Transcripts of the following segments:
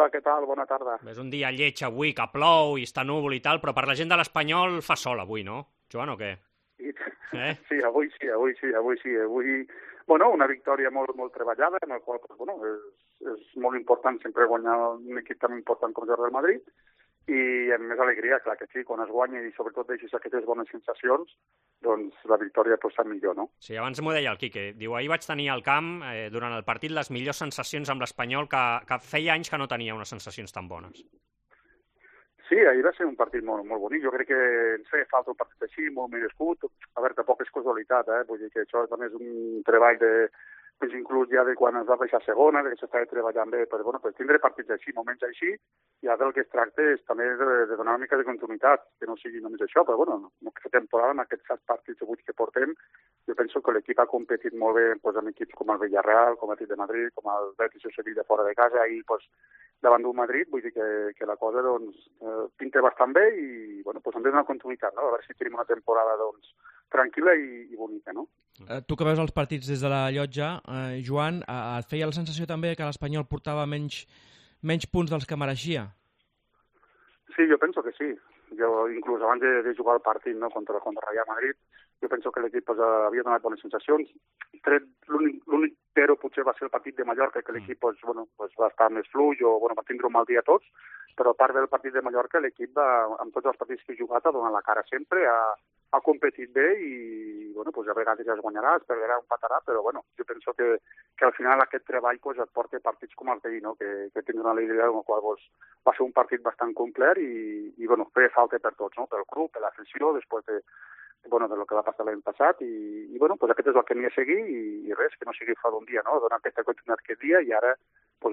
Hola, què tal? Bona tarda. És un dia lleig avui, que plou i està núvol i tal, però per la gent de l'Espanyol fa sol avui, no? Joan, o què? Sí, avui sí. Bueno, una victòria molt treballada, en la qual és molt important sempre guanyar un equip tan important com el Real Madrid, i amb més alegria, clar que sí, quan es guanya i sobretot deixes aquestes bones sensacions, doncs la victòria sap millor, no? Sí, abans m'ho deia el Quique. Diu, ahir vaig tenir al camp, durant el partit, les millors sensacions amb l'Espanyol, que feia anys que no tenia unes sensacions tan bones. Sí, ahir va ser un partit molt bonic. Jo crec que ens feia falta un partit així, molt merescut. A veure, tampoc és casualitat, vull dir que això també és un treball doncs inclús ja de quan es va baixar a segona, que s'estava treballant bé, però per tindre partits així, moments així, i ara del que es tracta és també de donar una mica de continuïtat, que no sigui només això, però en aquesta temporada, en aquests 7 partits de 8 que portem, jo penso que l'equip ha competit molt bé amb equips com el Villarreal, com el Atlètic de Madrid, com el Betis o Sevilla fora de casa, i davant d'un Madrid, vull dir que la cosa pinta bastant bé i hem de donar continuïtat, no? A veure si tenim una temporada tranquil·la i bonica, no? Tu que veus els partits des de la llotja, Joan, et feia la sensació també que l'Espanyol portava menys punts dels que mereixia? Sí, jo penso que sí. Jo, inclús abans de jugar el partit contra Real Madrid, jo penso que l'equip havia donat bones sensacions. L'únic però potser va ser el partit de Mallorca, que l'equip va estar més fluix o va tindre un mal dia tots, però a part del partit de Mallorca l'equip amb tots els partits que ha jugat ha donat la cara sempre, ha competit bé i a vegades ja es guanyarà, es perdrà, empatarà, però jo penso que al final aquest treball et porta partits com el d'ahir, no? que tindrà una alegria en el qual va ser un partit bastant complet i feia falta per tots, no? Pel club, per l'afició, després de lo que va passar l'any passat i aquest és el que n'hi ha a seguir i res, que no sigui fa d'un dia, no? Donar aquesta continuïtat aquest dia i ara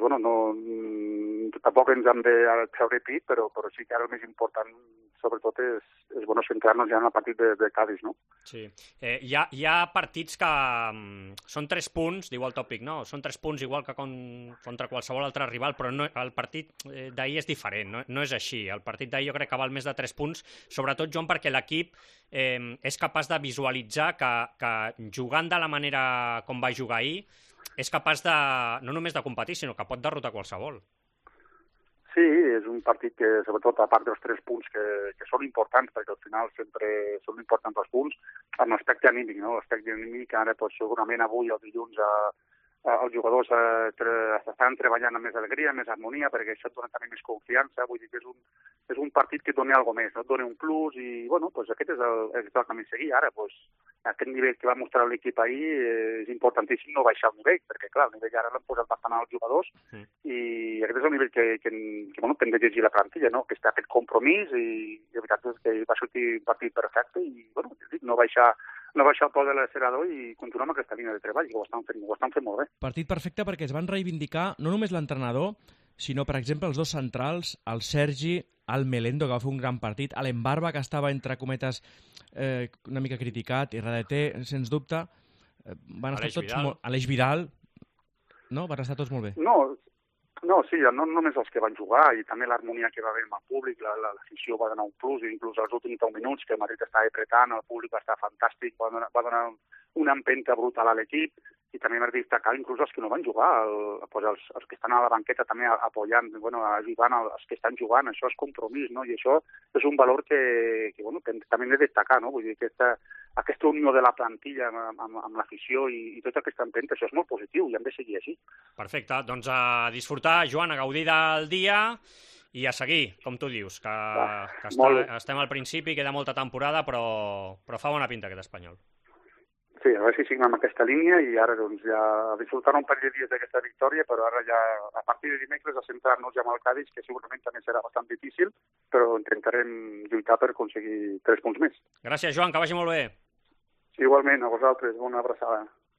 tampoc ens hem de treure pit, però sí que ara el més important sobretot és centrar-nos ja en el partit de Cádiz, no? Sí. Hi ha partits que són 3 punts, diu el tòpic, no? Són 3 punts igual que contra qualsevol altre rival, però el partit d'ahir és diferent, no és així. El partit d'ahir jo crec que val més de 3 punts, sobretot, Joan, perquè l'equip és capaç de visualitzar que jugant de la manera com va jugar ahir és capaç no només de competir, sinó que pot derrotar qualsevol. Sí, és un partit que, sobretot, a part dels 3 punts que són importants, perquè al final sempre són importants els punts, amb l'aspecte anímic, no? L'aspecte anímic, ara segurament avui, el dilluns, els jugadors estan treballant amb més alegria, amb més harmonia, perquè això et dona també més confiança, vull dir que és un partit que et dona alguna més, no? Et dona un plus i, aquest és el camí a seguir. Ara, aquest nivell que va mostrar l'equip ahir és importantíssim no baixar el nivell, perquè, clar, el nivell ara l'han posat bastant als jugadors i aquest és el nivell que hem de llegir la plantilla, no? Que està aquest compromís i la veritat és que va sortir un partit perfecte i, no baixar el peu de l'accelerador i continuar amb aquesta línia de treball, que ho estan fent molt bé. Partit perfecte perquè es van reivindicar no només l'entrenador, sinó, per exemple, els 2 centrals, el Sergi, el Melendo, que va fer un gran partit, l'Embarba, que estava, entre cometes, una mica criticat, i Radeté, sens dubte, van estar tots molt... Aleix Vidal, no? Van estar tots molt bé. No, sí, no només els que van jugar, i també l'harmonia que va haver amb el públic, l'afició va donar un plus, i inclús els últims 10 minuts, que el Madrid estava apretant, el públic va estar fantàstic, va donar una empenta brutal a l'equip, i també m'ha destacat inclús els que no van jugar, els que estan a la banqueta també apoyant, ajudant els que estan jugant, això és compromís, no? I això és un valor que també hem de destacar, no? Vull dir que aquesta unió de la plantilla amb l'afició i tota aquesta empenta, això és molt positiu i hem de seguir així. Perfecte, doncs a disfrutar, Joan, a gaudir del dia i a seguir, com tu dius, que estem al principi, queda molta temporada, però fa bona pinta aquest Espanyol. Sí, a veure si signem aquesta línia i ara ja disfrutar un parell de dies d'aquesta victòria, però ara ja a partir de dimecres a centrar-nos ja amb el Cádiz, que segurament també serà bastant difícil, però intentarem lluitar per aconseguir 3 punts més. Gràcies, Joan, que vagi molt bé. Igualment, a vosaltres, una abraçada.